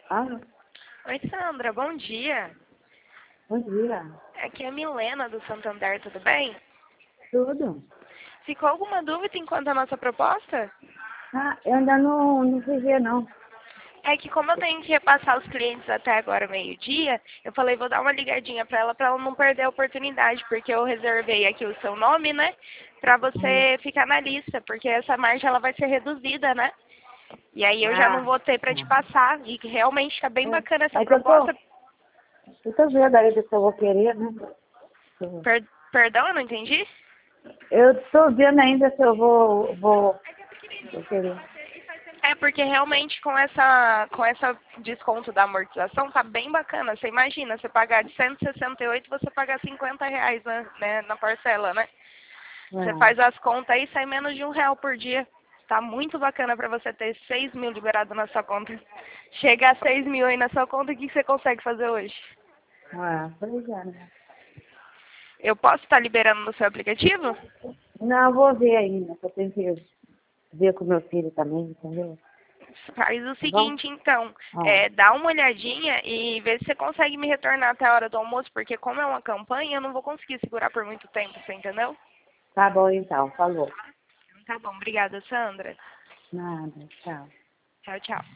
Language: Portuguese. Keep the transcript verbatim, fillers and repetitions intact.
Ah, Oi, Sandra, bom dia. bom dia. Aqui é a Milena do Santander, tudo bem? Tudo? Ficou alguma dúvida enquanto a nossa proposta? Ah, eu ainda não, não fui ver, não. É que como eu tenho que repassar os clientes até agora meio-dia, eu falei, vou dar uma ligadinha pra ela, pra ela não perder a oportunidade, porque eu reservei aqui o seu nome, né, pra Hum. você ficar na lista, porque essa margem ela vai ser reduzida, né? E aí eu já não Ah, vou ter pra te tá. passar, e que realmente tá bem É, bacana essa é que eu tô, proposta. eu tô vendo aí do que eu vou querer, né? Per- Perdão, eu não entendi? Eu tô vendo ainda se eu vou, vou, vou querer. É porque realmente com essa com essa desconto da amortização tá bem bacana. Você imagina, você pagar de cento e sessenta e oito, você pagar cinquenta reais na, né, na parcela, né? Você faz É. as contas aí, sai menos de um real por dia. Tá muito bacana para você ter seis mil liberado na sua conta. Chega a seis mil aí na sua conta, o que que você consegue fazer hoje? Ah, pois é, né? Eu posso estar liberando no seu aplicativo? Não, eu vou ver ainda, que eu tenho que ver com meu filho também, entendeu? Faz o Tá bom? seguinte, então, Ó, é, dá uma olhadinha e vê se você consegue me retornar até a hora do almoço, porque como é uma campanha, eu não vou conseguir segurar por muito tempo, você entendeu? tá bom então, falou. Tá bom, obrigada, Sandra. Nada, tchau. Tchau, tchau.